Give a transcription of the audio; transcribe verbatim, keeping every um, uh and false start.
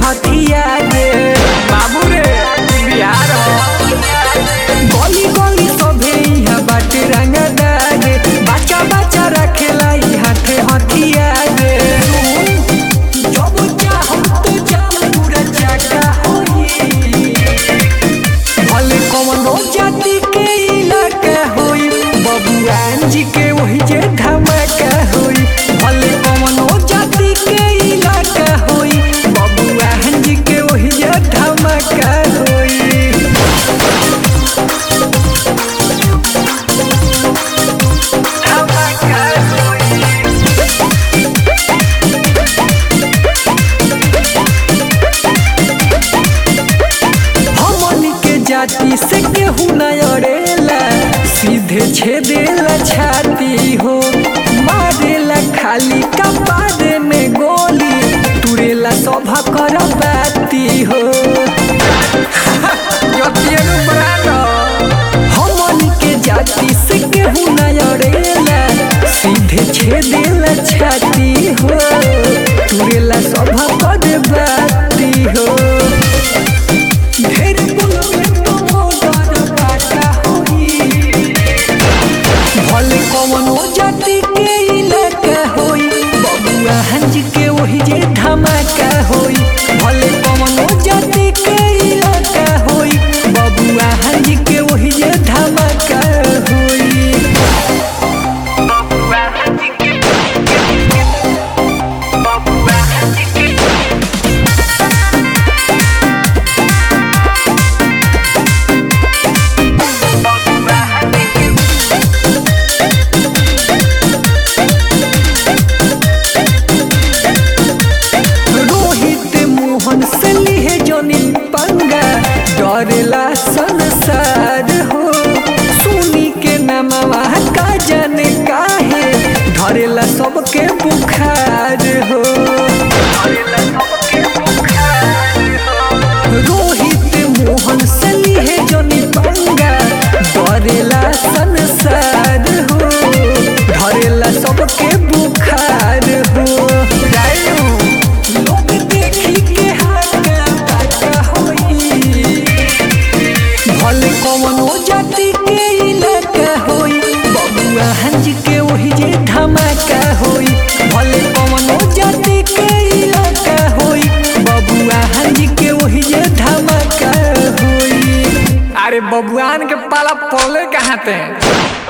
हथिया रे बाबू रे बिहार गली गली सभे यहाँ बाटे रंगदार रे बच्चा बच्चा रखेला हाथे हथिया रे जब चाहम तो जाम पूरा चाका होई भले कौनो जाति के इलाका होई बबुआन जी के वही जे धमाका होई भले कौनो जाति के इलाका होई बबुआन जी के वही जे धमाका होई धमाका होई हमनी के जाति से केहू न अड़ेला सीधे छेदेला छाती हो मारेला खाली कपारे में गोली तुरेला सभा कर बाती हो हमनी के जाति से केहू न अड़ेला सीधे छेदेला छाती हो तुरेला सभा कर बाती हो ढेर बोलबे तो मोटर काटा होई भले कौनो जाति के इलाका होई बबुआन जी के वही जे धमाका होई भले कौनो जाति के इलाका होई बबुआन जी के वही जे धमाका होई बबुआन जी के बबुआन जी के रोहित मोहन से लिहे जोनी पंगा डरेला संसार हो सुनी के नमवा का जाने काहे धरेला सबके बुखार हो रोहित मोहन से लिहे जोनी पंगा डरेला संसार हो धरेला सबके बुखार हो लोग देखी के हाका काका होई भले कौनो जाति के इलाका होई बबुआन जी के वही जे धमाका होई भले कौनो जाति के इलाका होई बबुआन जी के वही जे धमाका होई अरे बबुआन के पाला पले कहाँ ते